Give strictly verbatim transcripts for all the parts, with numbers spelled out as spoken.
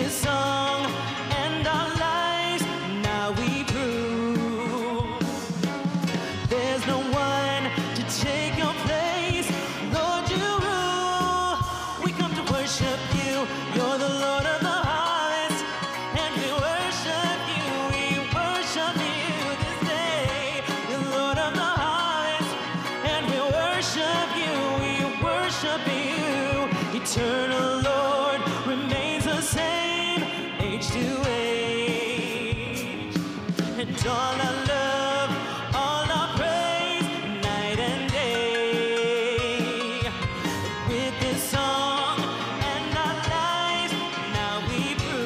this song and our lives now we prove there's no one to take your place. Lord, you rule. We come to worship you. You're the Lord of the harvest, and we worship you. We worship you this day. The Lord of the harvest, and we worship you. We worship you. Eternal Lord remains the same, age to age, and all our love, all our praise, night and day. With this song and our lives, now we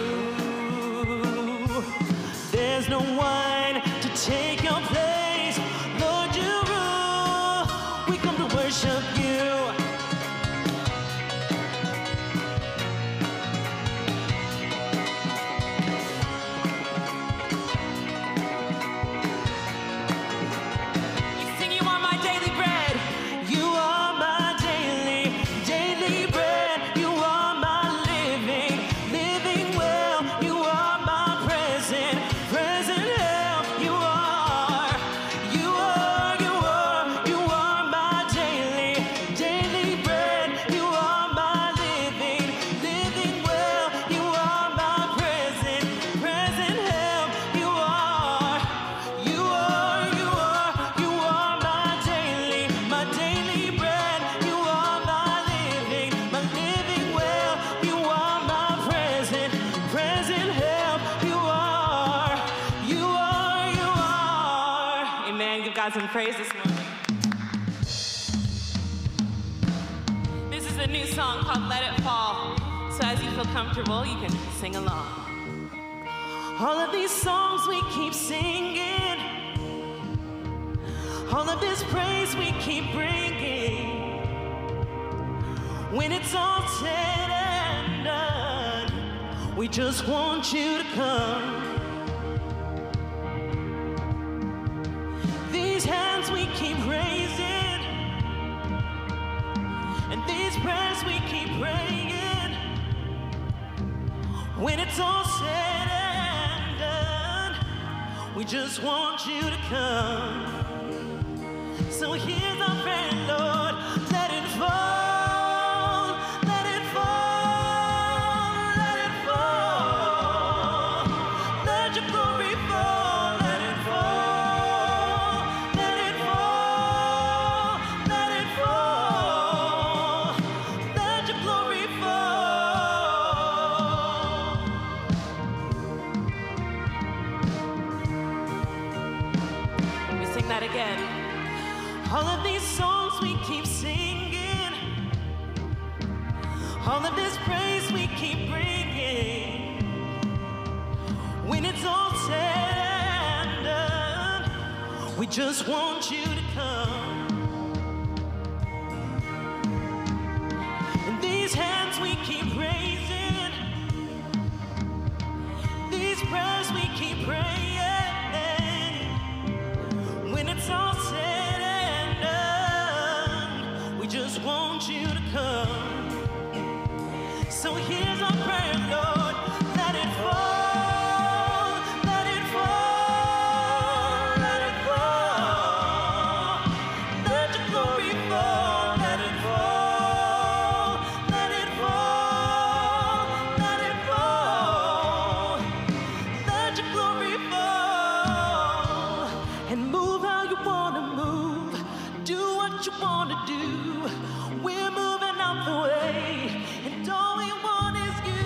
prove there's no one to take your place. Lord, you rule. We come to worship you. And praise this morning. This is a new song called Let It Fall. So as you feel comfortable, you can sing along. All of these songs we keep singing, all of this praise we keep bringing. When it's all said and done, we just want you to come. These hands we keep raising, and these prayers we keep praying. When it's all said and done, we just want you to come. So here's our prayer, Lord, let it fall, let it fall, let it fall. Let your glory fall, let it fall. Again. All of these songs we keep singing, all of this praise we keep bringing. When it's all said and done, we just want you to come. And these hands we keep raising, these prayers we keep praying. When it's all said and done, we just want you to come. So here's our prayer, Lord, let it fall, let it fall, let it fall. Let your glory fall, let it fall, let it fall, let it fall. Let your glory fall and move how you wanna move, do what you wanna do. We're moving out the way, and all we want is you.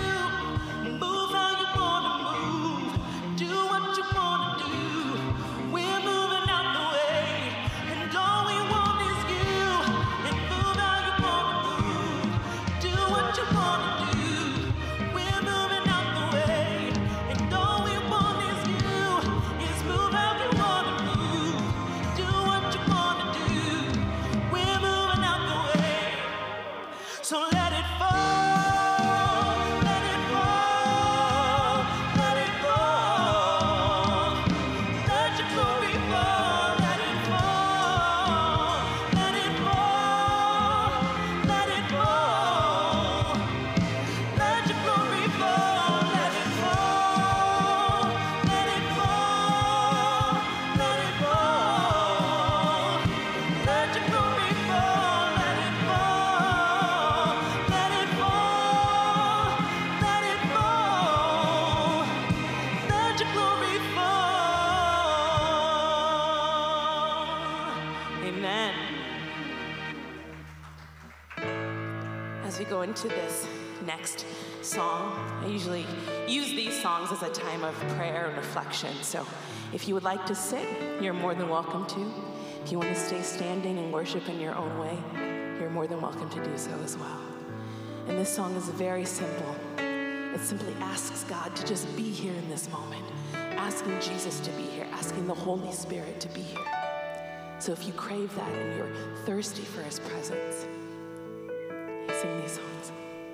into this next song, I usually use these songs as a time of prayer and reflection. So if you would like to sit, you're more than welcome to. If you want to stay standing and worship in your own way, you're more than welcome to do so as well. And this song is very simple. It simply asks God to just be here in this moment, asking Jesus to be here, asking the Holy Spirit to be here. So if you crave that and you're thirsty for his presence, sing these songs.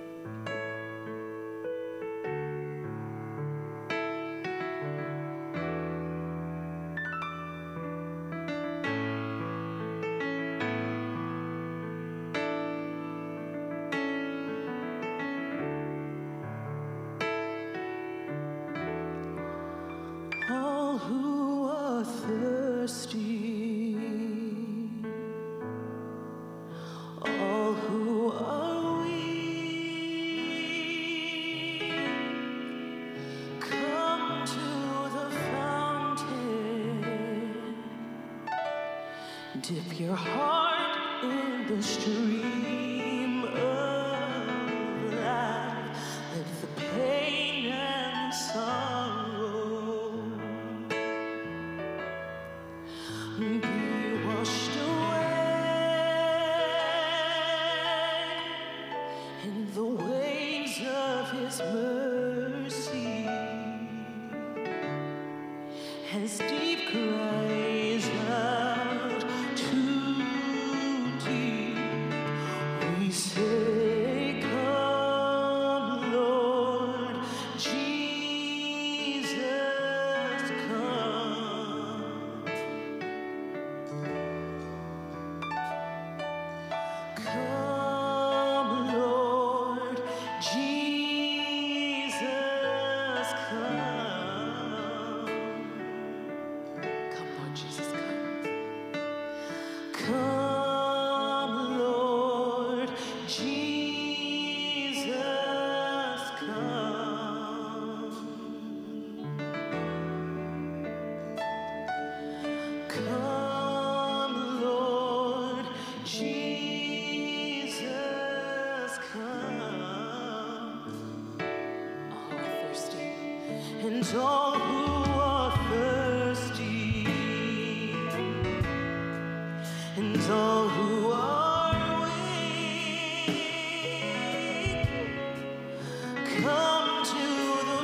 All who are thirsty, all who are weak, come to the fountain, dip your heart in the stream of life, let the pain and sorrow be washed away in the waves of his mercy, as deep cries out too deep, we say, come, Lord Jesus, come. Come, Lord Jesus, come. Come, Lord Jesus, come. Come, Lord Jesus, come. Come, Lord Jesus, come. All who are thirsty, and all who are thirsty, and all who are weak, come to the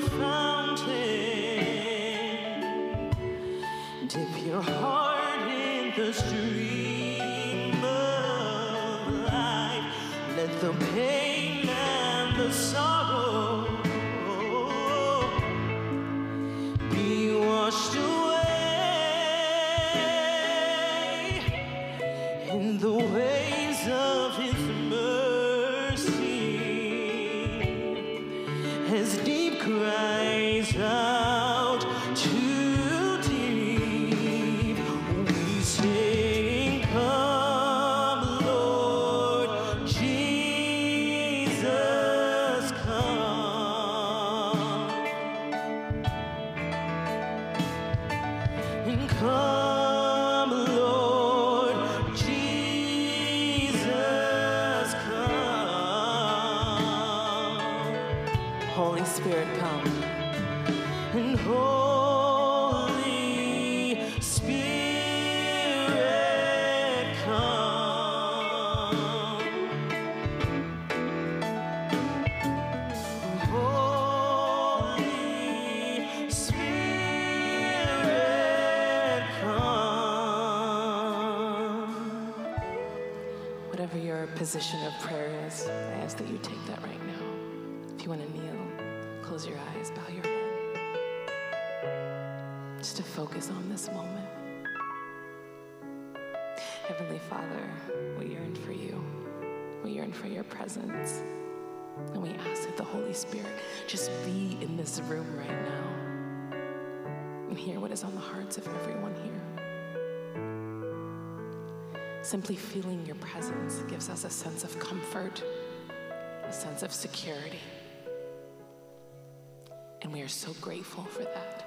fountain, dip your heart in the stream of life, let the pain and the sorrow be washed away in the waves of his mercy, as deep cries out too deep, we sing, come, Lord Jesus, come. And come, Lord Jesus, come. Holy Spirit, come. And Holy Spirit, come. Holy Spirit, come. Whatever your position of prayer is, I ask that you take that right now. If you want to kneel, close your eyes, bow your head. Just to focus on this moment. Heavenly Father, we yearn for you. We yearn for your presence. And we ask that the Holy Spirit just be in this room right now and hear what is on the hearts of everyone here. Simply feeling your presence gives us a sense of comfort, a sense of security. And we are so grateful for that.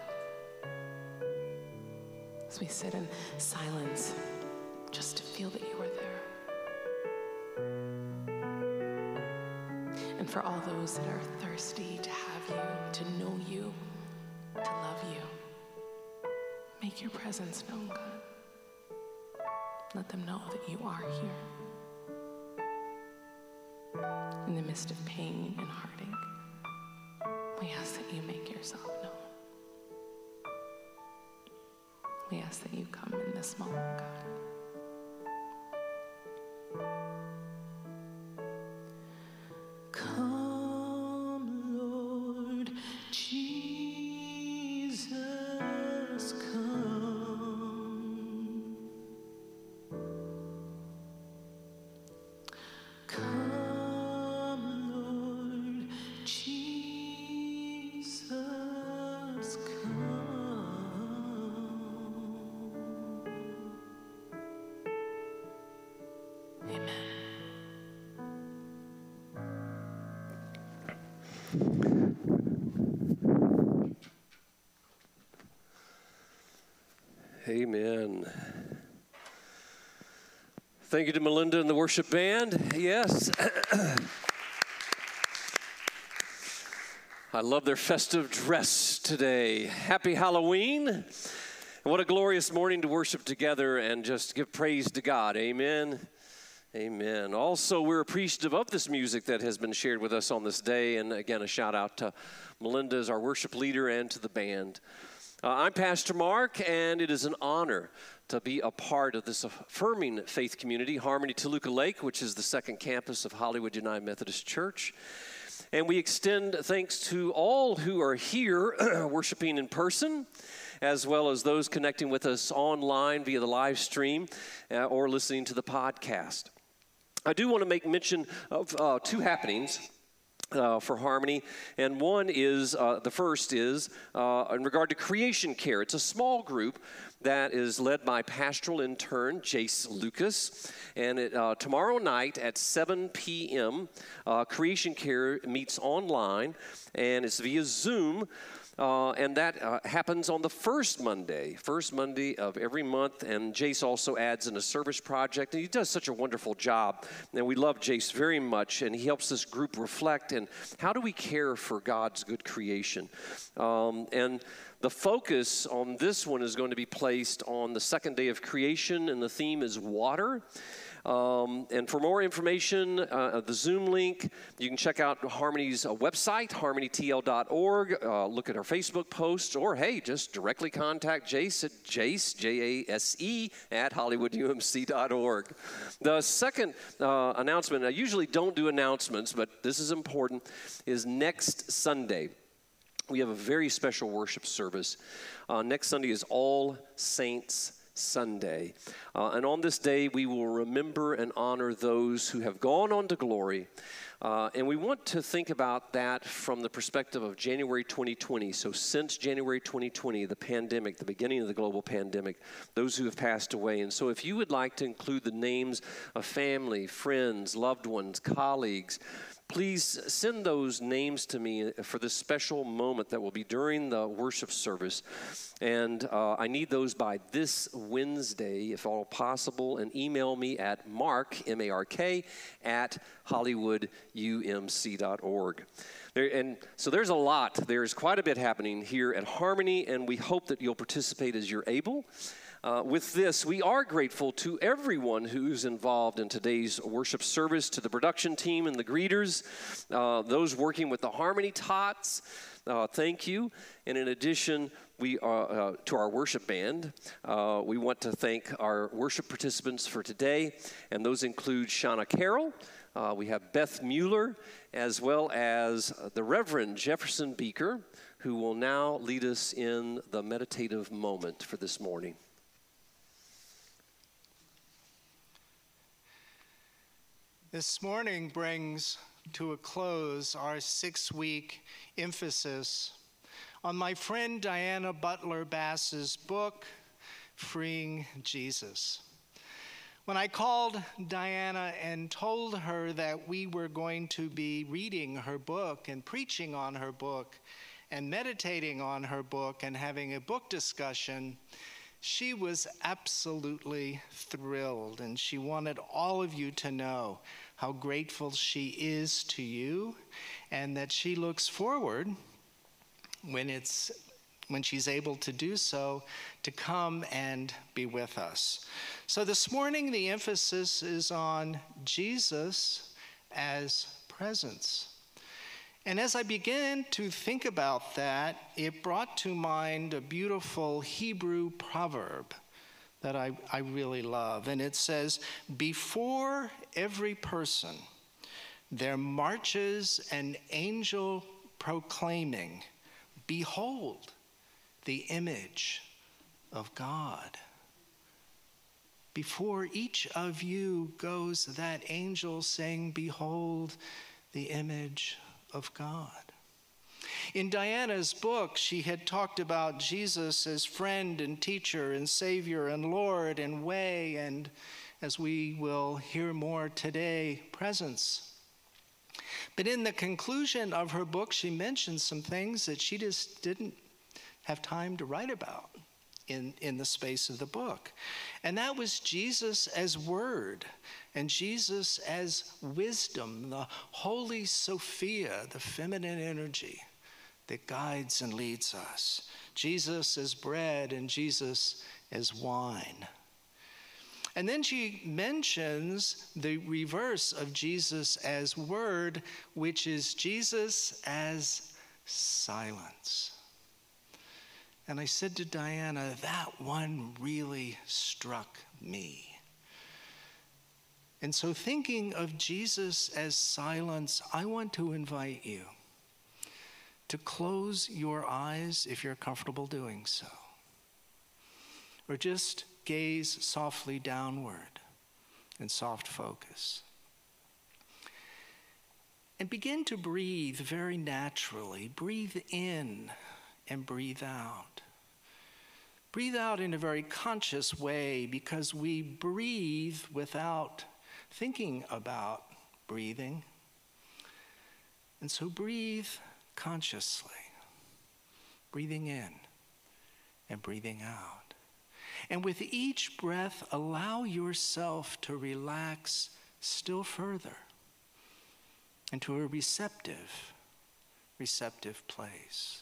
As we sit in silence, just to feel that you are there. and for all those that are thirsty to have you, to know you, to love you. Make your presence known, God. Let them know that you are here. In the midst of pain and heartache, we ask that you make yourself known. We ask that you come in this moment, God. Come, Lord Jesus, come. Come, Lord Jesus, come. Amen. Amen. Thank you to Melinda and the worship band. Yes. I love their festive dress today. Happy Halloween. And what a glorious morning to worship together and just give praise to God. Amen. Amen. Also, we're appreciative of this music that has been shared with us on this day. And again, a shout out to Melinda as our worship leader and to the band. Uh, I'm Pastor Mark, and it is an honor to be a part of this affirming faith community, Harmony Toluca Lake, which is the second campus of Hollywood United Methodist Church. And we extend thanks to all who are here worshiping in person, as well as those connecting with us online via the live stream uh, or listening to the podcast. I do want to make mention of uh, two happenings Uh, for Harmony, and one is, uh, the first is uh, in regard to Creation Care. It's a small group that is led by pastoral intern Jace Lucas, and it, uh, tomorrow night at seven p.m., uh, Creation Care meets online, and it's via Zoom. Uh, and that uh, happens on the first Monday, first Monday of every month. And Jace also adds in a service project, and he does such a wonderful job. And we love Jace very much, and he helps this group reflect and how do we care for God's good creation. Um, and the focus on this one is going to be placed on the second day of creation, and the theme is water. Um, and for more information, uh, the Zoom link, you can check out Harmony's uh, website, harmony t l dot org. Uh, look at our Facebook posts, or hey, just directly contact Jace at Jace, J A S E, at hollywood u m c dot org. The second uh, announcement, I usually don't do announcements, but this is important, is next Sunday. We have a very special worship service. Uh, next Sunday is All Saints Sunday. Uh, and on this day, we will remember and honor those who have gone on to glory. Uh, and we want to think about that from the perspective of January twenty twenty. So since January twenty twenty, the pandemic, the beginning of the global pandemic, those who have passed away. And so if you would like to include the names of family, friends, loved ones, colleagues, please send those names to me for this special moment that will be during the worship service. And uh, I need those by this Wednesday, if all possible, and email me at mark, M A R K, at hollywood u m c dot org. There, and so there's a lot. There's quite a bit happening here at Harmony, and we hope that you'll participate as you're able. Uh, with this, we are grateful to everyone who's involved in today's worship service, to the production team and the greeters, uh, those working with the Harmony Tots. Uh, thank you. And in addition, we are, uh, to our worship band, uh, we want to thank our worship participants for today, and those include Shauna Carroll. Uh, we have Beth Mueller, as well as the Reverend Jefferson Beaker, who will now lead us in the meditative moment for this morning. This morning brings to a close our six-week emphasis on my friend Diana Butler Bass's book, Freeing Jesus. When I called Diana and told her that we were going to be reading her book and preaching on her book and meditating on her book and having a book discussion, she was absolutely thrilled, and she wanted all of you to know how grateful she is to you, and that she looks forward, when it's when she's able to do so, to come and be with us. So this morning, the emphasis is on Jesus as presence. And as I began to think about that, it brought to mind a beautiful Hebrew proverb that I, I really love. And it says, "Before every person, there marches an angel proclaiming, 'Behold, the image of God.'" Before each of you goes that angel saying, "Behold, the image of God." In Diana's book, she had talked about Jesus as friend and teacher and Savior and Lord and way, and as we will hear more today, presence. But in the conclusion of her book, she mentioned some things that she just didn't have time to write about in, in the space of the book. And that was Jesus as Word, and Jesus as wisdom, the Holy Sophia, the feminine energy that guides and leads us. Jesus as bread and Jesus as wine. And then she mentions the reverse of Jesus as Word, which is Jesus as silence. And I said to Diana, that one really struck me. And so thinking of Jesus as silence, I want to invite you to close your eyes if you're comfortable doing so. Or just gaze softly downward in soft focus. And begin to breathe very naturally. Breathe in and breathe out. Breathe out in a very conscious way, because we breathe without thinking about breathing. And so breathe consciously, breathing in and breathing out. And with each breath, allow yourself to relax still further into a receptive, receptive place.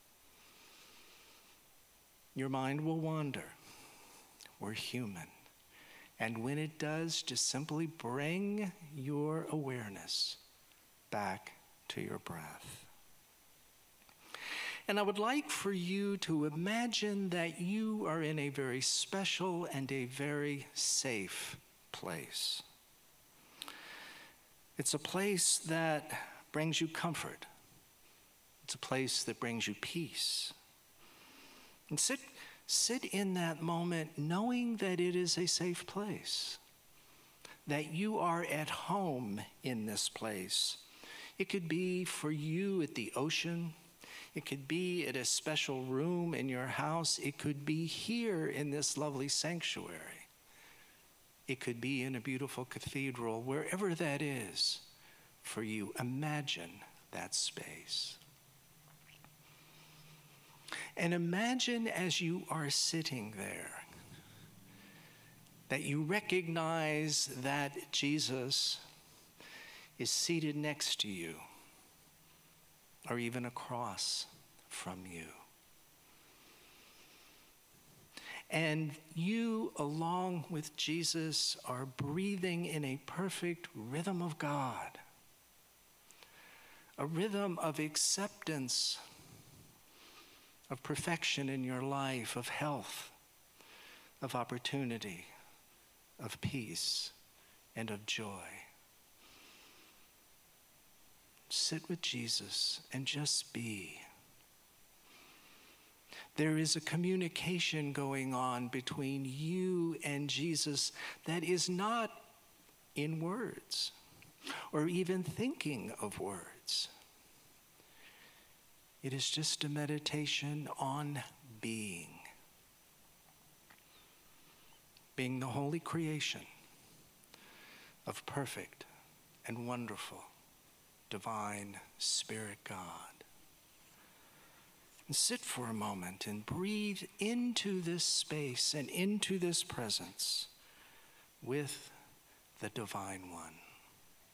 Your mind will wander. We're human. And when it does, just simply bring your awareness back to your breath. And I would like for you to imagine that you are in a very special and a very safe place. It's a place that brings you comfort. It's a place that brings you peace. And sit, sit in that moment knowing that it is a safe place, that you are at home in this place. It could be for you at the ocean. It could be at a special room in your house. It could be here in this lovely sanctuary. It could be in a beautiful cathedral, wherever that is for you. Imagine that space. And imagine as you are sitting there that you recognize that Jesus is seated next to you, or even across from you. And you, along with Jesus, are breathing in a perfect rhythm of God, a rhythm of acceptance, of perfection in your life, of health, of opportunity, of peace, and of joy. Sit with Jesus and just be. There is a communication going on between you and Jesus that is not in words or even thinking of words. It is just a meditation on being. Being the holy creation of perfect and wonderful divine Spirit God. And sit for a moment and breathe into this space and into this presence with the Divine One.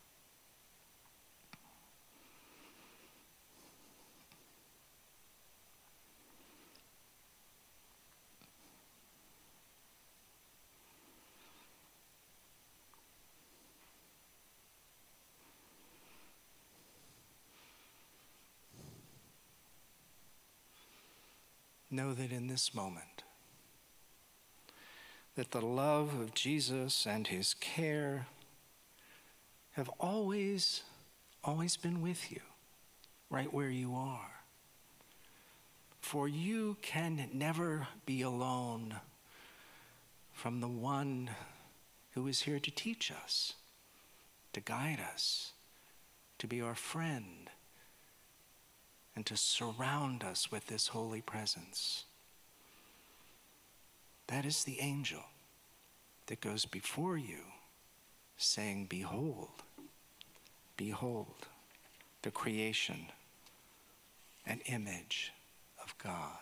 know that in this moment, that the love of Jesus and his care have always, always been with you, right where you are. For you can never be alone from the one who is here to teach us, to guide us, to be our friend, and to surround us with this holy presence. That is the angel that goes before you, saying, behold, behold, the creation, an image of God.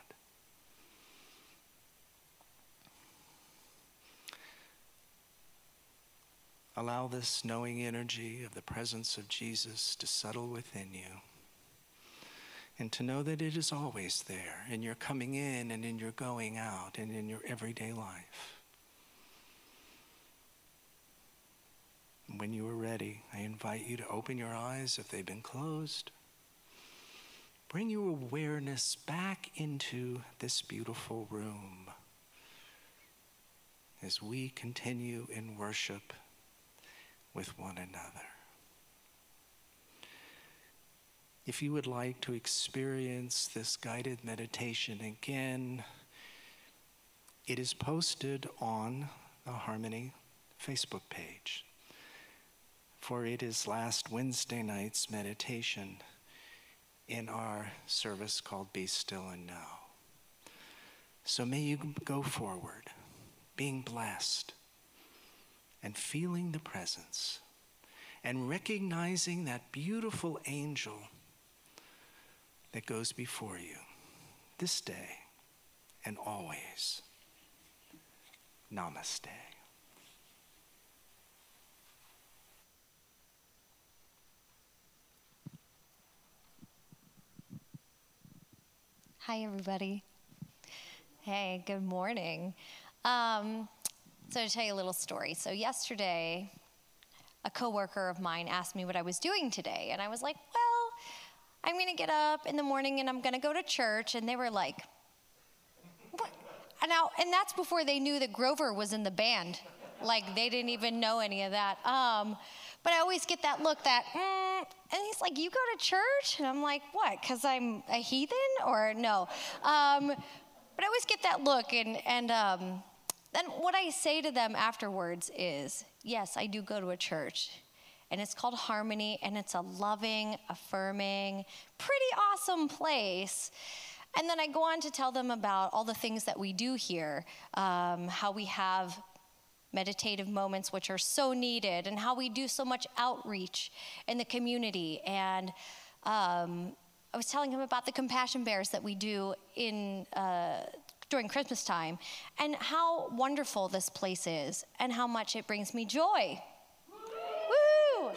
Allow this knowing energy of the presence of Jesus to settle within you, and to know that it is always there in your coming in and in your going out and in your everyday life. When you are ready, I invite you to open your eyes if they've been closed. Bring your awareness back into this beautiful room as we continue in worship with one another. If you would like to experience this guided meditation again, it is posted on the Harmony Facebook page. For it is last Wednesday night's meditation in our service called Be Still and Know. So may you go forward, being blessed and feeling the presence and recognizing that beautiful angel that goes before you this day and always. Namaste. Hi, everybody. Hey, good morning. Um, so to tell you a little story. So yesterday, a coworker of mine asked me what I was doing today. And I was like, well, I'm going to get up in the morning and I'm going to go to church. And they were like, what? And, now, and that's before they knew that Grover was in the band. Like, they didn't even know any of that. Um, but I always get that look that, mm, and he's like, you go to church? And I'm like, what, because I'm a heathen? Or no. Um, but I always get that look. And, and um, then what I say to them afterwards is, yes, I do go to a church. And it's called Harmony, and it's a loving, affirming, pretty awesome place. And then I go on to tell them about all the things that we do here, um, how we have meditative moments which are so needed, and how we do so much outreach in the community. And um, I was telling him about the Compassion Bears that we do in uh, during Christmas time, and how wonderful this place is, and how much it brings me joy. Woo!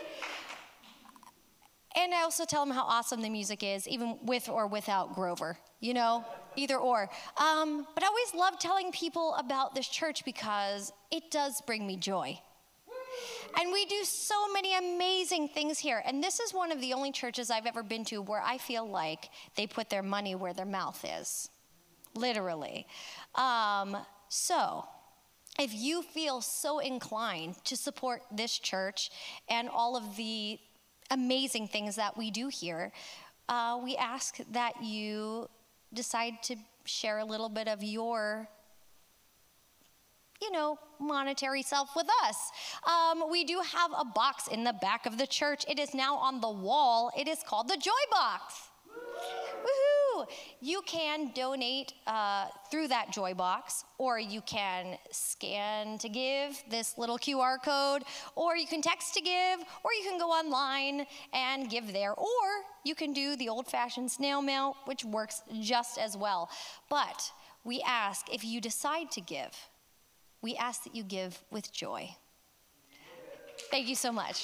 And I also tell him how awesome the music is, even with or without Grover, you know, either or. Um, but I always love telling people about this church because it does bring me joy. And we do so many amazing things here. And this is one of the only churches I've ever been to where I feel like they put their money where their mouth is, literally. Um, so if you feel so inclined to support this church and all of the amazing things that we do here, uh, we ask that you decide to share a little bit of your, you know, monetary self with us. Um, we do have a box in the back of the church. It is now on the wall. It is called the Joy Box. Woohoo! You can donate uh, through that Joy Box, or you can scan to give, this little Q R code, or you can text to give, or you can go online and give there, or you can do the old-fashioned snail mail, which works just as well. But we ask, if you decide to give, we ask that you give with joy. Thank you so much.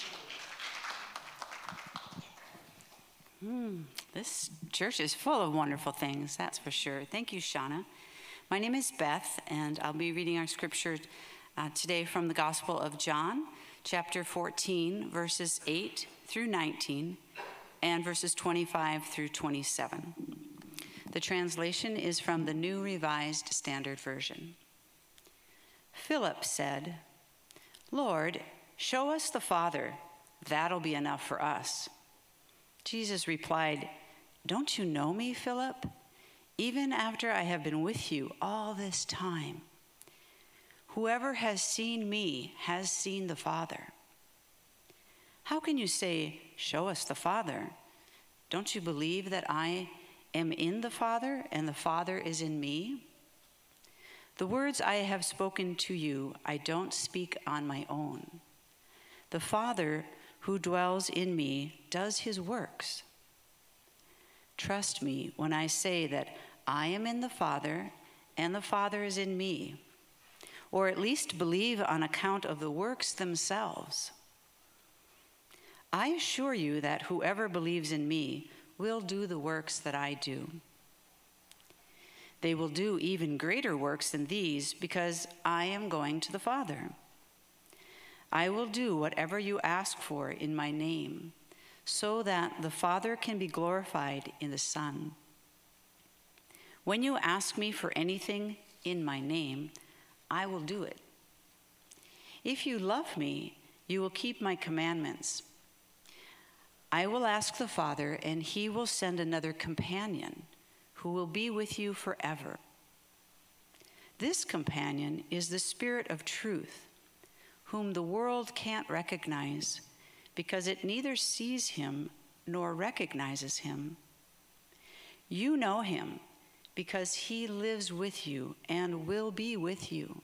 Mm, this church is full of wonderful things, that's for sure. Thank you, Shauna. My name is Beth, and I'll be reading our scripture uh, today from the Gospel of John, chapter fourteen, verses eight through nineteen, and verses twenty-five through twenty-seven. The translation is from the New Revised Standard Version. Philip said, "Lord, show us the Father. That'll be enough for us." Jesus replied, "Don't you know me, Philip? Even after I have been with you all this time, whoever has seen me has seen the Father. How can you say, 'Show us the Father'? Don't you believe that I am in the Father and the Father is in me? The words I have spoken to you, I don't speak on my own. The Father who dwells in me does his works. Trust me when I say that I am in the Father and the Father is in me, or at least believe on account of the works themselves. I assure you that whoever believes in me will do the works that I do. They will do even greater works than these because I am going to the Father. I will do whatever you ask for in my name, so that the Father can be glorified in the Son. When you ask me for anything in my name, I will do it. If you love me, you will keep my commandments. I will ask the Father, and he will send another companion who will be with you forever. This companion is the Spirit of truth, whom the world can't recognize because it neither sees him nor recognizes him. You know him because he lives with you and will be with you.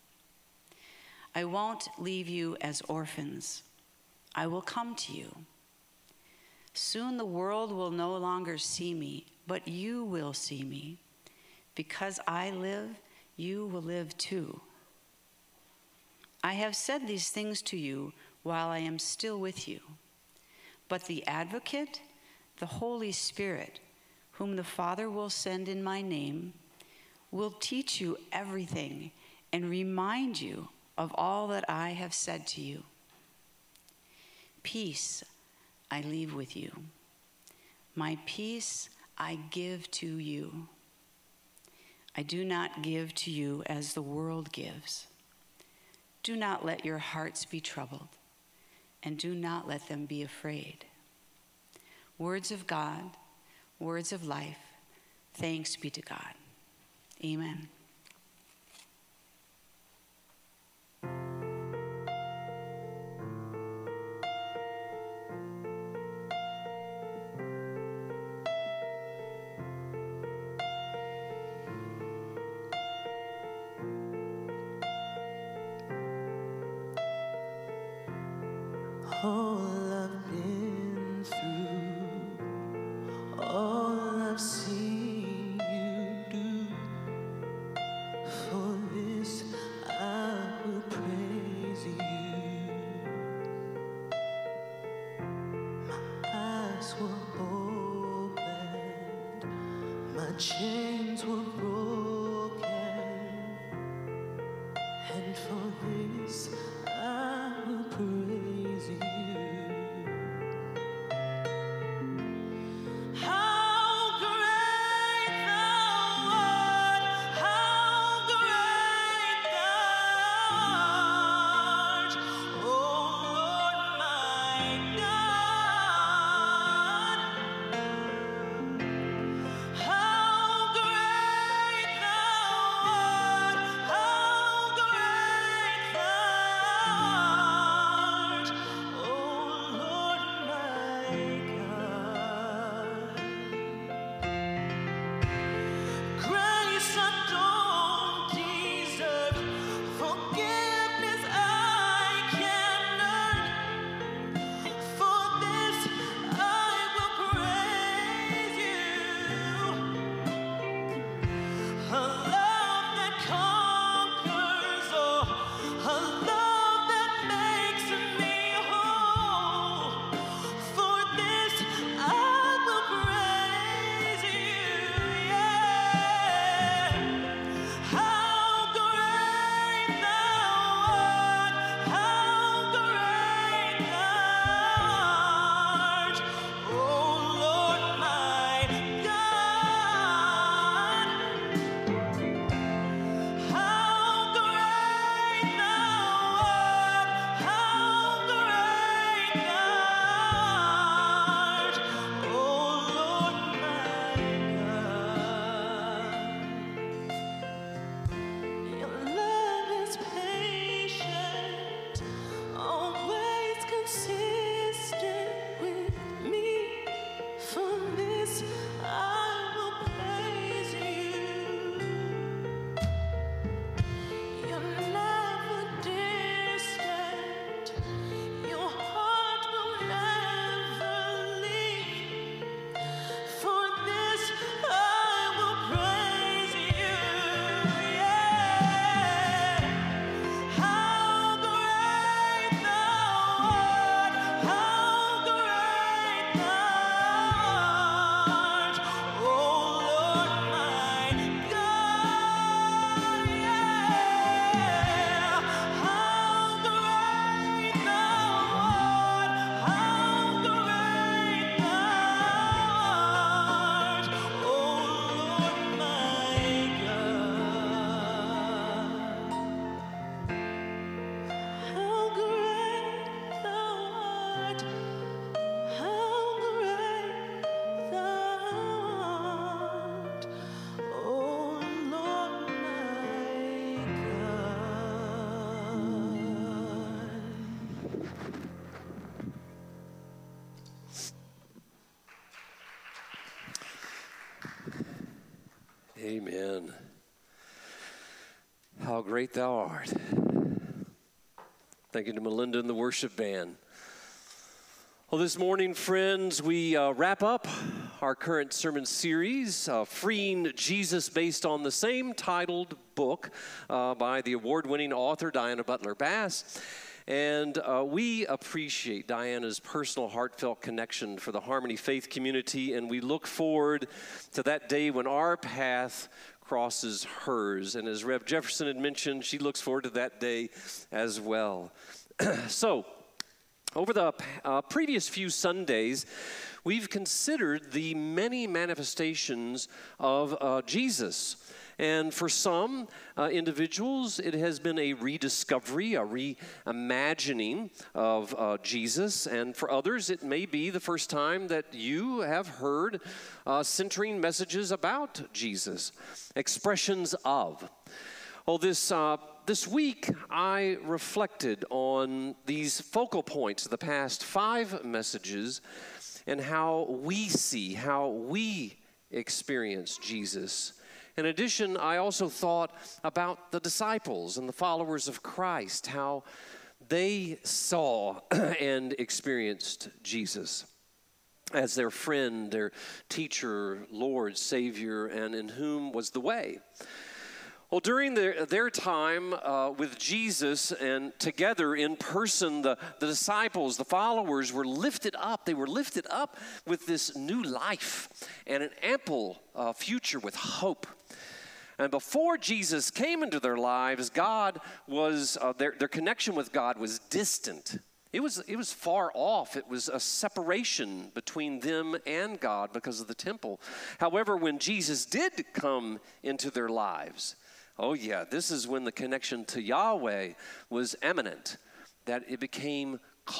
I won't leave you as orphans. I will come to you. Soon the world will no longer see me, but you will see me. Because I live, you will live too. I have said these things to you while I am still with you. But the Advocate, the Holy Spirit, whom the Father will send in my name, will teach you everything and remind you of all that I have said to you. Peace I leave with you. My peace I give to you. I do not give to you as the world gives. Do not let your hearts be troubled, and do not let them be afraid. Words of God, words of life, thanks be to God. Amen. All I've been through, all I've seen you do, for this I will praise you. My eyes were opened, my chains were broken, and for this I will praise you. How great thou art, how great thou art, O Lord my God. How great thou art, how great thou Amen. How great thou art. Thank you to Melinda and the worship band. Well, this morning, friends, we uh, wrap up our current sermon series, uh, Freeing Jesus, based on the same titled book uh, by the award-winning author Diana Butler Bass. And uh, we appreciate Diana's personal, heartfelt connection for the Harmony Faith community, and we look forward to that day when our path crosses hers. And as Rev Jefferson had mentioned, she looks forward to that day as well. So, over the uh, previous few Sundays, we've considered the many manifestations of uh, Jesus. And for some uh, individuals, it has been a rediscovery, a reimagining of uh, Jesus. And for others, it may be the first time that you have heard uh, centering messages about Jesus, expressions of. Well, this uh, this week, I reflected on these focal points of the past five messages and how we see, how we experience Jesus. In addition, I also thought about the disciples and the followers of Christ, how they saw and experienced Jesus as their friend, their teacher, Lord, Savior, and in whom was the way. Well, during their, their time uh, with Jesus and together in person, the, the disciples, the followers were lifted up. They were lifted up with this new life and an ample uh, future with hope. And before Jesus came into their lives, God was, uh, their, their connection with God was distant. It was, it was far off. It was a separation between them and God because of the temple. However, when Jesus did come into their lives, oh yeah, this is when the connection to Yahweh was eminent, that it became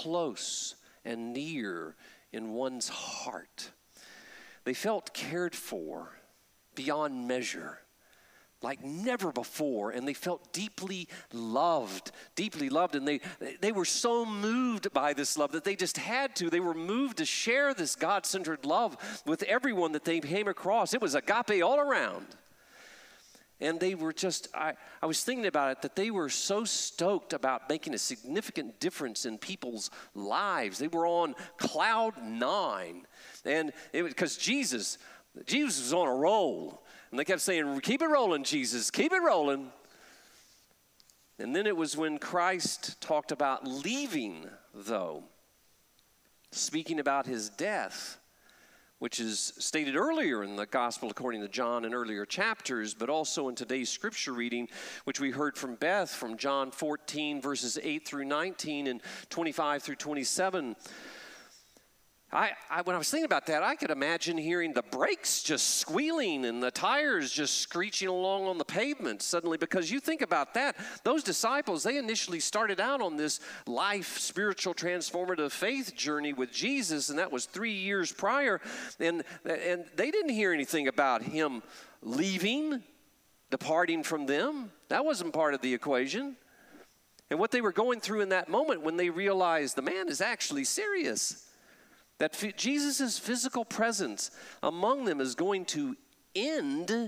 close and near in one's heart. They felt cared for beyond measure, like never before, and they felt deeply loved, deeply loved, and they, they were so moved by this love that they just had to. They were moved to share this God-centered love with everyone that they came across. It was agape all around. And they were just, I, I was thinking about it, that they were so stoked about making a significant difference in people's lives. They were on cloud nine. And it was because Jesus, Jesus was on a roll. And they kept saying, keep it rolling, Jesus, keep it rolling. And then it was when Christ talked about leaving, though, speaking about his death, which is stated earlier in the gospel according to John in earlier chapters, but also in today's scripture reading, which we heard from Beth from John fourteen, verses eight through nineteen and twenty-five through twenty-seven. I, I, when I was thinking about that, I could imagine hearing the brakes just squealing and the tires just screeching along on the pavement suddenly, because you think about that, those disciples, they initially started out on this life, spiritual, transformative faith journey with Jesus, and that was three years prior, and, and they didn't hear anything about him leaving, departing from them. That wasn't part of the equation. And what they were going through in that moment when they realized the man is actually serious, that Jesus' physical presence among them is going to end.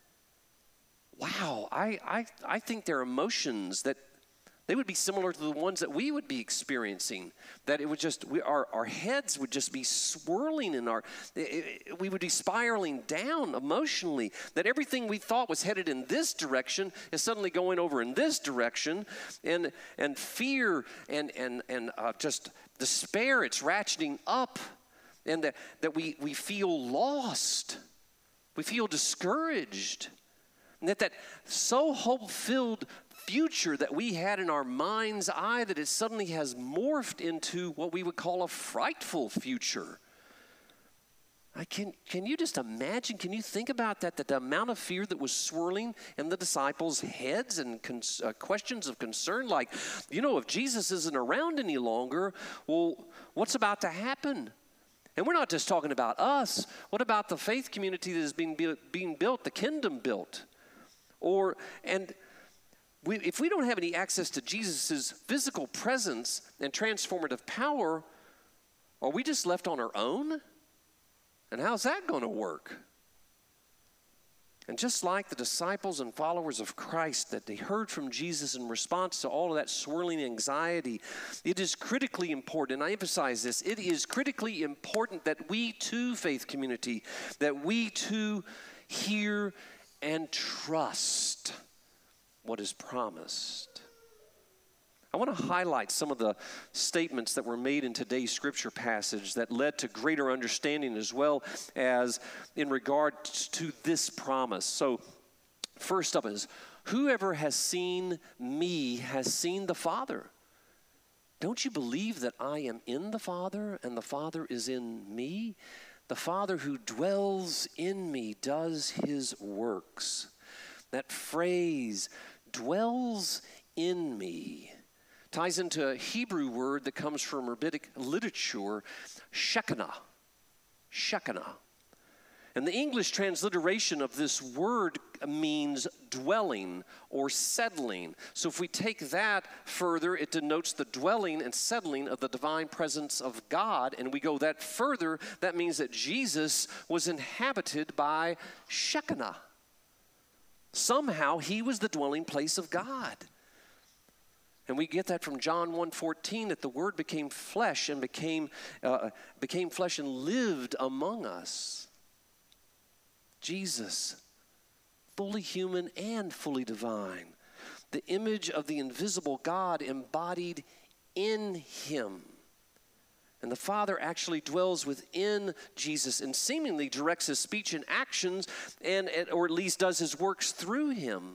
Wow, I, I, I think their emotions, that they would be similar to the ones that we would be experiencing. That it would just, we, our, our heads would just be swirling and our, it, it, we would be spiraling down emotionally. That everything we thought was headed in this direction is suddenly going over in this direction. And, and fear and, and, and uh, just despair, it's ratcheting up. And that, that we, we feel lost. We feel discouraged. And that that so hope-filled future that we had in our mind's eye, that it suddenly has morphed into what we would call a frightful future. I can, can you just imagine, can you think about that, that the amount of fear that was swirling in the disciples' heads and con- uh, questions of concern, like, you know, if Jesus isn't around any longer, well, what's about to happen? And we're not just talking about us. What about the faith community that is being, being built, the kingdom built? Or, and we, if we don't have any access to Jesus' physical presence and transformative power, are we just left on our own? And how's that going to work? And just like the disciples and followers of Christ that they heard from Jesus in response to all of that swirling anxiety, it is critically important, and I emphasize this, it is critically important that we too, faith community, that we too hear and trust what is promised. I want to highlight some of the statements that were made in today's scripture passage that led to greater understanding as well as in regard to this promise. So, first up is, whoever has seen me has seen the Father. Don't you believe that I am in the Father and the Father is in me? The Father who dwells in me does his works. That phrase, dwells in me, ties into a Hebrew word that comes from rabbinic literature, Shekinah. Shekinah. And the English transliteration of this word means dwelling or settling. So if we take that further, it denotes the dwelling and settling of the divine presence of God. And we go that further, that means that Jesus was inhabited by Shekinah. Somehow he was the dwelling place of God. And we get that from John one fourteen, that the Word became flesh and became, uh, became flesh and lived among us. Jesus, fully human and fully divine, the image of the invisible God embodied in him. And the Father actually dwells within Jesus and seemingly directs his speech and actions, and or at least does his works through him.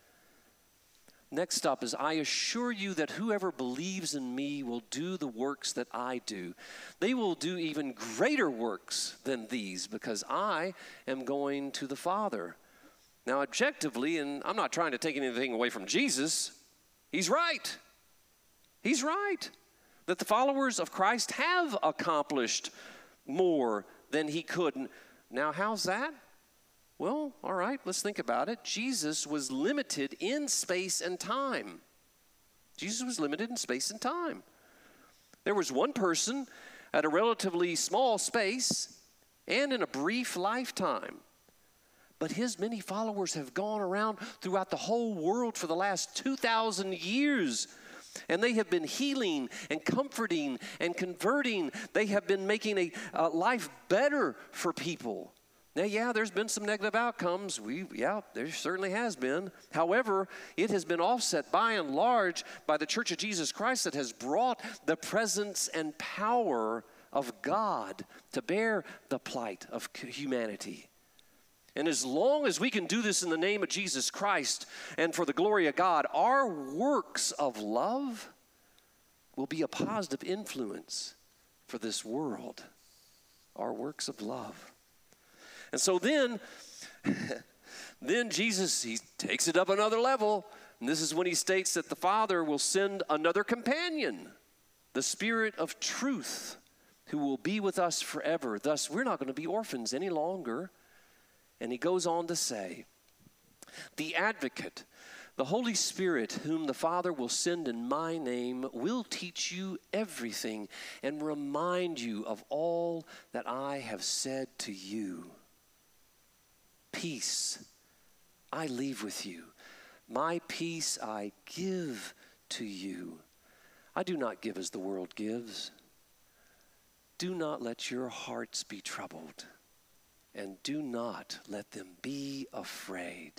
Next up is, I assure you that whoever believes in me will do the works that I do. They will do even greater works than these because I am going to the Father. Now, objectively, and I'm not trying to take anything away from Jesus, he's right. He's right that the followers of Christ have accomplished more than he could. Now, how's that? Well, all right, let's think about it. Jesus was limited in space and time. Jesus was limited in space and time. There was one person at a relatively small space and in a brief lifetime. But his many followers have gone around throughout the whole world for the last two thousand years. And they have been healing and comforting and converting. They have been making a uh, life better for people. Now, yeah, there's been some negative outcomes. We, yeah, there certainly has been. However, it has been offset by and large by the Church of Jesus Christ that has brought the presence and power of God to bear the plight of humanity. And as long as we can do this in the name of Jesus Christ and for the glory of God, our works of love will be a positive influence for this world. Our works of love. And so then, then Jesus, he takes it up another level. And this is when he states that the Father will send another companion, the Spirit of truth, who will be with us forever. Thus, we're not going to be orphans any longer. And he goes on to say, the Advocate, the Holy Spirit, whom the Father will send in my name, will teach you everything and remind you of all that I have said to you. Peace I leave with you. My peace I give to you. I do not give as the world gives. Do not let your hearts be troubled, and do not let them be afraid.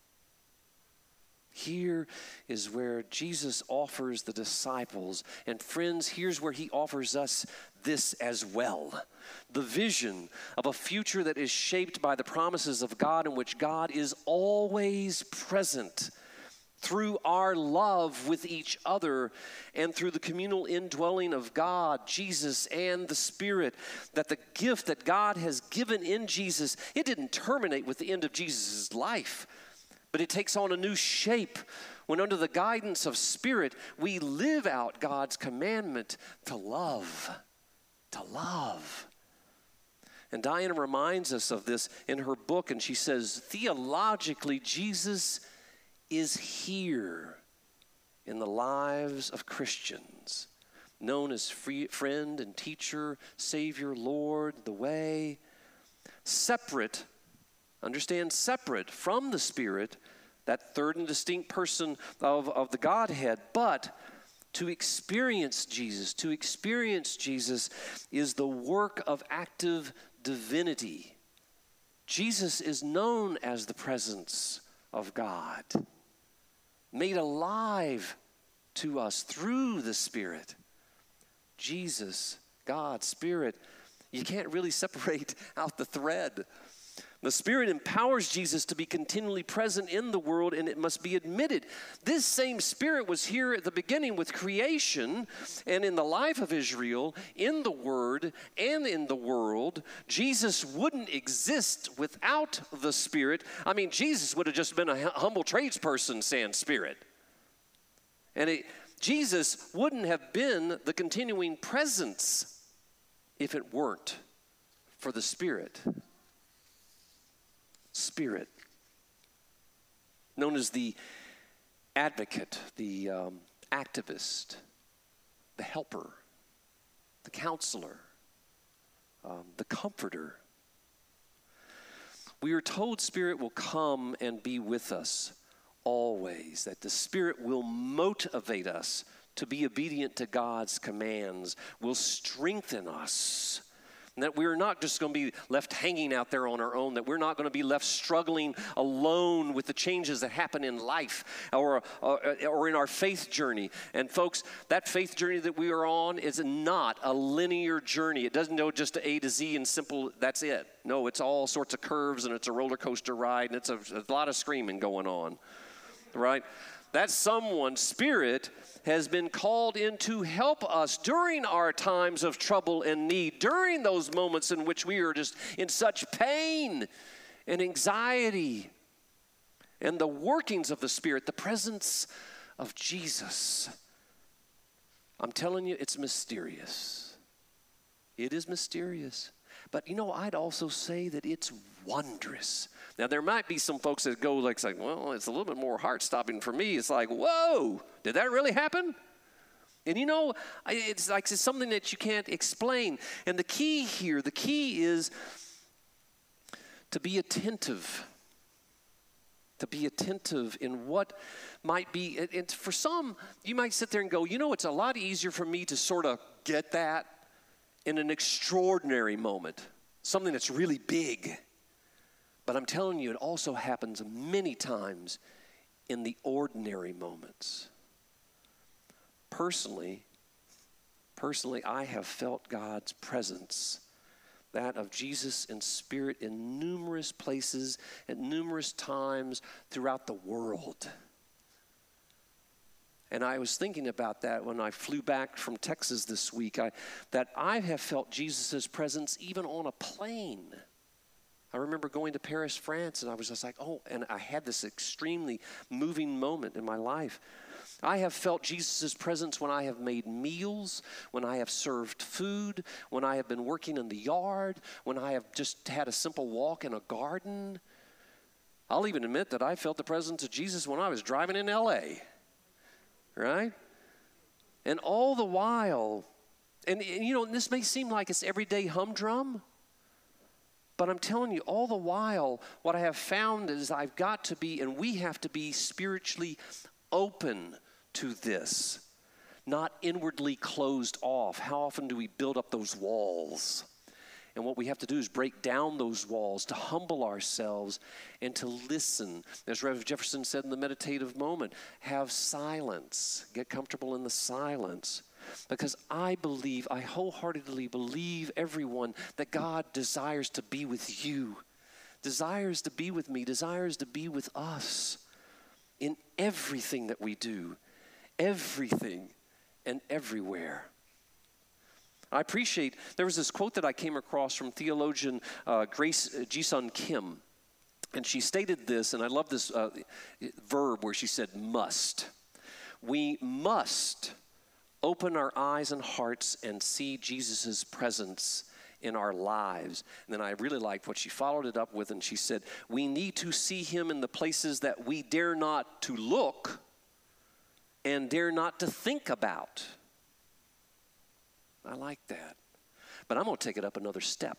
Here is where Jesus offers the disciples, and friends, here's where he offers us this as well. The vision of a future that is shaped by the promises of God, in which God is always present through our love with each other and through the communal indwelling of God, Jesus, and the Spirit. That the gift that God has given in Jesus, it didn't terminate with the end of Jesus' life, but it takes on a new shape when under the guidance of Spirit, we live out God's commandment to love, to love. And Diana reminds us of this in her book, and she says, theologically, Jesus is here in the lives of Christians, known as free, friend and teacher, Savior, Lord, the way, separate Understand, separate from the Spirit, that third and distinct person of, of the Godhead. But to experience Jesus, to experience Jesus is the work of active divinity. Jesus is known as the presence of God, made alive to us through the Spirit. Jesus, God, Spirit, you can't really separate out the thread. The Spirit empowers Jesus to be continually present in the world, and it must be admitted. This same Spirit was here at the beginning with creation and in the life of Israel, in the Word and in the world. Jesus wouldn't exist without the Spirit. I mean, Jesus would have just been a humble tradesperson sans Spirit. And it, Jesus wouldn't have been the continuing presence if it weren't for the Spirit. Spirit, known as the advocate, the um, activist, the helper, the counselor, um, the comforter. We are told Spirit will come and be with us always, that the Spirit will motivate us to be obedient to God's commands, will strengthen us. And that we're not just going to be left hanging out there on our own, that we're not going to be left struggling alone with the changes that happen in life or, or, or in our faith journey. And folks, that faith journey that we are on is not a linear journey. It doesn't go just to A to Z and simple, that's it. No, it's all sorts of curves, and it's a roller coaster ride, and it's a, a lot of screaming going on, right? That someone, Spirit, has been called in to help us during our times of trouble and need, during those moments in which we are just in such pain and anxiety. And the workings of the Spirit, the presence of Jesus. I'm telling you, it's mysterious. It is mysterious. But, you know, I'd also say that it's wondrous. Now, there might be some folks that go like, like, well, it's a little bit more heart-stopping for me. It's like, whoa, did that really happen? And, you know, it's like it's something that you can't explain. And the key here, the key is to be attentive. To be attentive in what might be. And for some, you might sit there and go, you know, it's a lot easier for me to sort of get that in an extraordinary moment, something that's really big. But I'm telling you, it also happens many times in the ordinary moments. Personally, personally, I have felt God's presence, that of Jesus in Spirit, in numerous places at numerous times throughout the world. And I was thinking about that when I flew back from Texas this week, I, that I have felt Jesus' presence even on a plane. I remember going to Paris, France, and I was just like, oh, and I had this extremely moving moment in my life. I have felt Jesus' presence when I have made meals, when I have served food, when I have been working in the yard, when I have just had a simple walk in a garden. I'll even admit that I felt the presence of Jesus when I was driving in L A, right? And all the while, and, and you know, this may seem like it's everyday humdrum, but I'm telling you, all the while, what I have found is I've got to be, and we have to be spiritually open to this, not inwardly closed off. How often do we build up those walls? And what we have to do is break down those walls, to humble ourselves and to listen. As Reverend Jefferson said in the meditative moment, have silence. Get comfortable in the silence. Because I believe, I wholeheartedly believe, everyone, that God desires to be with you, desires to be with me, desires to be with us in everything that we do, everything and everywhere. I appreciate, there was this quote that I came across from theologian uh, Grace uh, Ji-sun Kim, and she stated this, and I love this uh, verb where she said, must. We must open our eyes and hearts and see Jesus' presence in our lives. And then I really liked what she followed it up with, and she said, we need to see him in the places that we dare not to look and dare not to think about. I like that. But I'm going to take it up another step.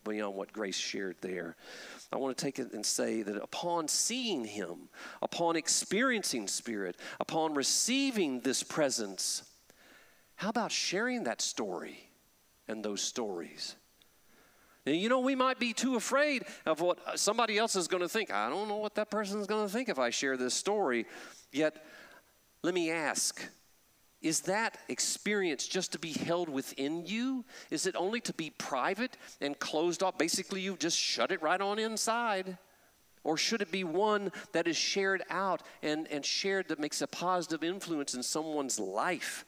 beyond what Grace shared there. I want to take it and say that upon seeing him, upon experiencing Spirit, upon receiving this presence, how about sharing that story and those stories? Now, you know, we might be too afraid of what somebody else is going to think. I don't know what that person is going to think if I share this story. Yet, let me ask, is that experience just to be held within you? Is it only to be private and closed off? Basically, you've just shut it right on inside. Or should it be one that is shared out and, and shared that makes a positive influence in someone's life?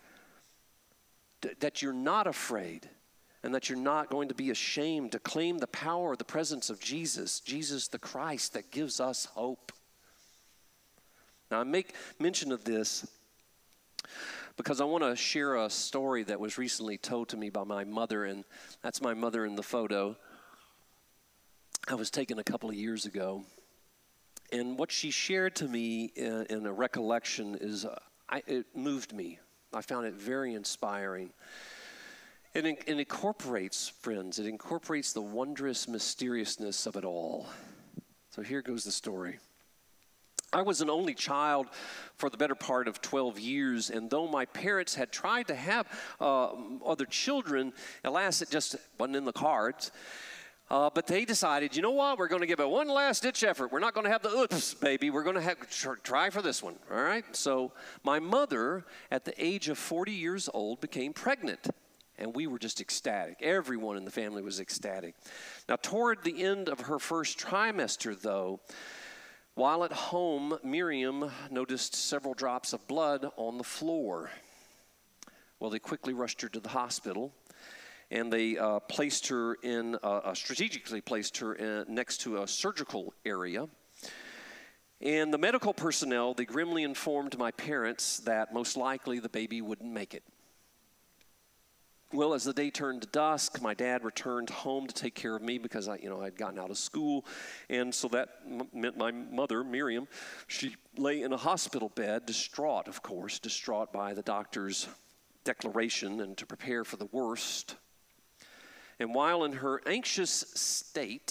D- that you're not afraid and that you're not going to be ashamed to claim the power of the presence of Jesus, Jesus the Christ that gives us hope. Now, I make mention of this because I want to share a story that was recently told to me by my mother, and that's my mother in the photo. I was taken a couple of years ago, and what she shared to me in, in a recollection is, uh, I, it moved me. I found it very inspiring. It, in, it incorporates, friends, it incorporates the wondrous mysteriousness of it all. So here goes the story. I was an only child for the better part of twelve years, and though my parents had tried to have uh, other children, alas, it just wasn't in the cards. Uh, but they decided, you know what, we're going to give it one last ditch effort. We're not going to have the oops, baby. We're going to have tr- try for this one, all right? So my mother, at the age of forty years old, became pregnant. And we were just ecstatic. Everyone in the family was ecstatic. Now, toward the end of her first trimester, though, while at home, Miriam noticed several drops of blood on the floor. Well, they quickly rushed her to the hospital, and they uh, placed her in, uh, uh, strategically placed her in, next to a surgical area. And the medical personnel, they grimly informed my parents that most likely the baby wouldn't make it. Well, as the day turned to dusk, my dad returned home to take care of me because I, you know, I'd gotten out of school. And so that m- meant my mother, Miriam, she lay in a hospital bed, distraught, of course, distraught by the doctor's declaration and to prepare for the worst. And while in her anxious state,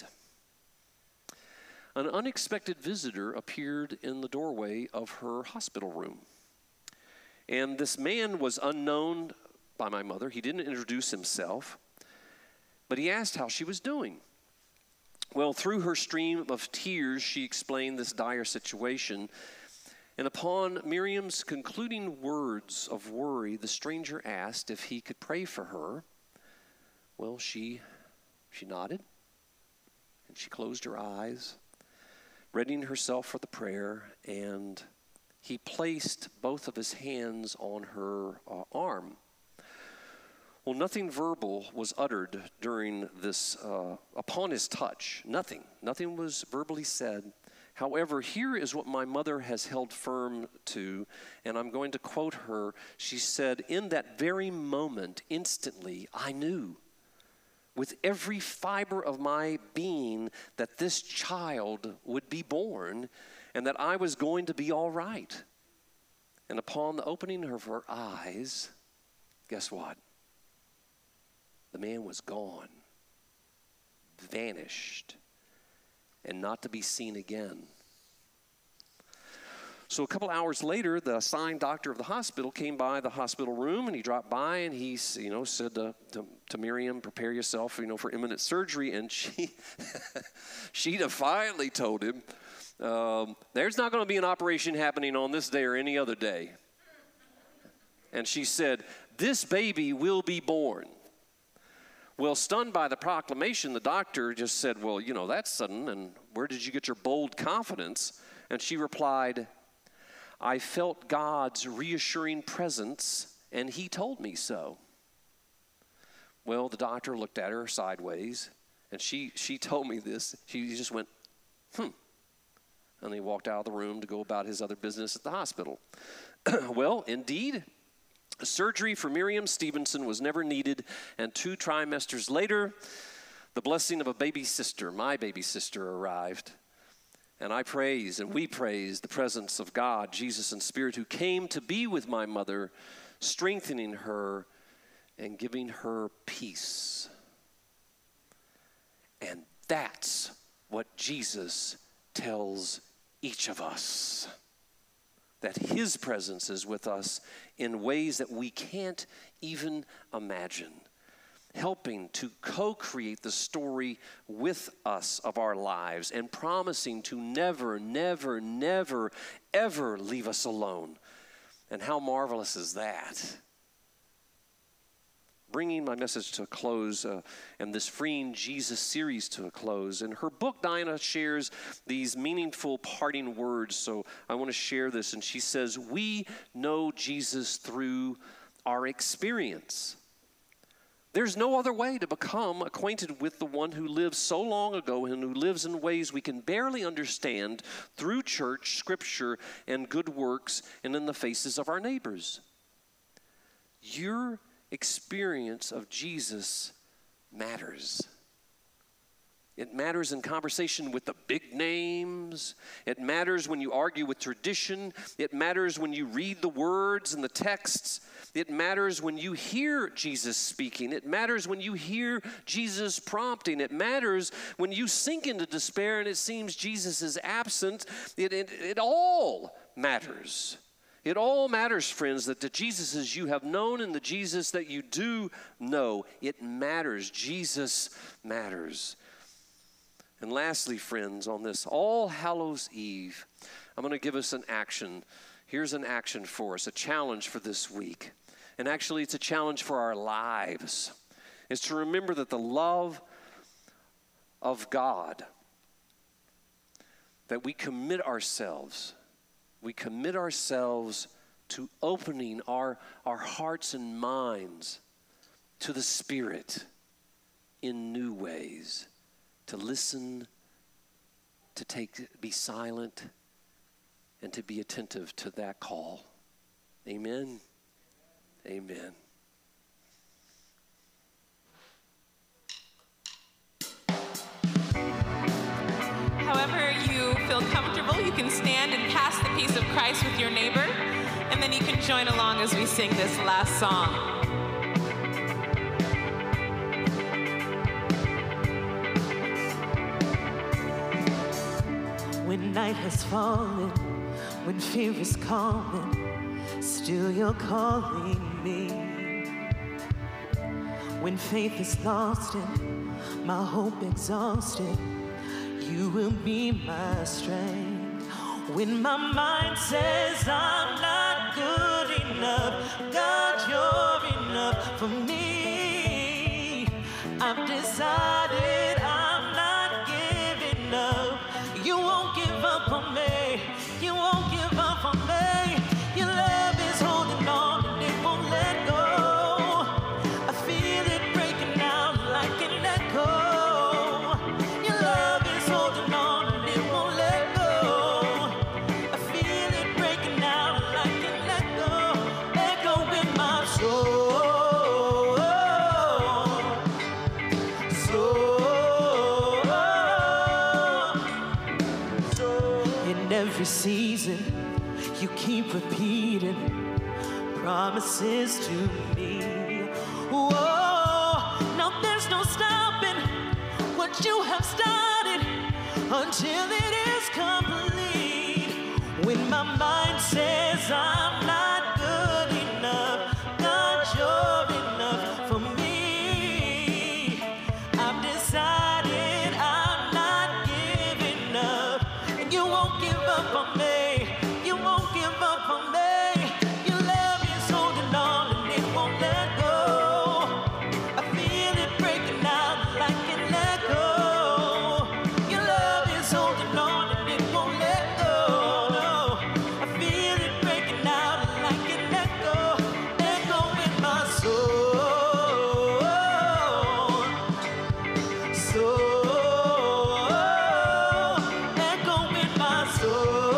an unexpected visitor appeared in the doorway of her hospital room. And this man was unknown by my mother. He didn't introduce himself, but he asked how she was doing. Well, through her stream of tears, she explained this dire situation. And upon Miriam's concluding words of worry, the stranger asked if he could pray for her. Well, she, she nodded, and she closed her eyes, readying herself for the prayer, and he placed both of his hands on her uh, arm. Well, nothing verbal was uttered during this, uh, upon his touch. Nothing. Nothing was verbally said. However, here is what my mother has held firm to, and I'm going to quote her. She said, "In that very moment, instantly, I knew with every fiber of my being that this child would be born and that I was going to be all right." And upon the opening of her eyes, guess what? The man was gone, vanished, and not to be seen again. So a couple hours later, the assigned doctor of the hospital came by the hospital room, and he dropped by, and he, you know, said to, to, to Miriam, "Prepare yourself, you know, for imminent surgery." And she, she defiantly told him, um, "There's not going to be an operation happening on this day or any other day." And she said, "This baby will be born." Well, stunned by the proclamation, the doctor just said, "Well, you know, that's sudden, and where did you get your bold confidence?" And she replied, "I felt God's reassuring presence, and he told me so." Well, the doctor looked at her sideways, and she, she told me this. She just went, hmm. And he walked out of the room to go about his other business at the hospital. Well, indeed, surgery for Miriam Stevenson was never needed, and two trimesters later, the blessing of a baby sister, my baby sister, arrived. And I praise, and we praise, the presence of God, Jesus, and Spirit, who came to be with my mother, strengthening her and giving her peace. And that's what Jesus tells each of us. That his presence is with us in ways that we can't even imagine, helping to co-create the story with us of our lives and promising to never, never, never, ever leave us alone. And how marvelous is that? Bringing my message to a close uh, and this Freeing Jesus series to a close. In her book, Diana shares these meaningful parting words, so I want to share this. And she says, we know Jesus through our experience. There's no other way to become acquainted with the one who lived so long ago and who lives in ways we can barely understand through church, scripture, and good works, and in the faces of our neighbors. Your experience of Jesus matters. It matters in conversation with the big names. It matters when you argue with tradition. It matters when you read the words and the texts. It matters when you hear Jesus speaking. It matters when you hear Jesus prompting. It matters when you sink into despair and it seems Jesus is absent. It, it, it all matters. It all matters, friends, that the Jesus you have known and the Jesus that you do know, it matters. Jesus matters. And lastly, friends, on this All Hallows Eve, I'm going to give us an action. Here's an action for us, a challenge for this week. And actually, it's a challenge for our lives. It's to remember that the love of God, that we commit ourselves We commit ourselves to opening our, our hearts and minds to the Spirit in new ways, to listen, to take, be silent, and to be attentive to that call. Amen. Amen. However you feel comfortable, you can stand and pass the peace of Christ with your neighbor, and then you can join along as we sing this last song. When night has fallen, when fear is calling, still you're calling me. When faith is lost and my hope exhausted, you will be my strength. When my mind says I'm not good enough, God, you're enough for me. I've decided I'm not giving up. You won't give up on me. You won't give up on me. Your love is holding on and it won't let go. I feel it breaking out like an echo. Every season you keep repeating promises to me. Whoa, now there's no stopping what you have started until it is complete. When my mind says I'm not good enough, God, you're enough for me. I've decided I'm not giving up, and you won't give up on me. You won't give up on me. Your love is holding on and it won't let go. I feel it breaking out like an echo. Your love is holding on and it won't let go. No. I feel it breaking out like an echo, echo in my soul. Soul, echo in my soul.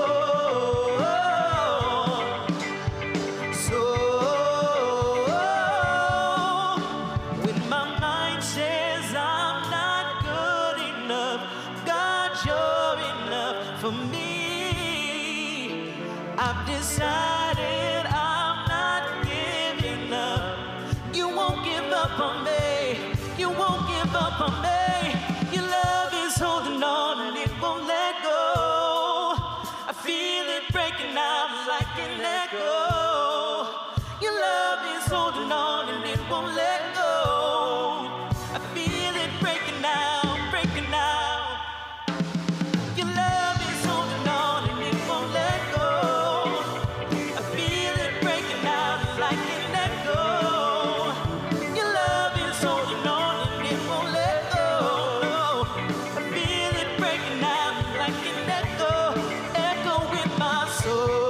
For me, I've decided I'm not giving up. You won't give up on me. You won't give up on me. You an echo. Your love is holding on and it won't let go. I feel it breaking out, breaking out. Your love is holding on and it won't let go. I feel it breaking out like an echo. Your love is holding on and it won't let go. I feel it breaking out like an echo, echo in my soul.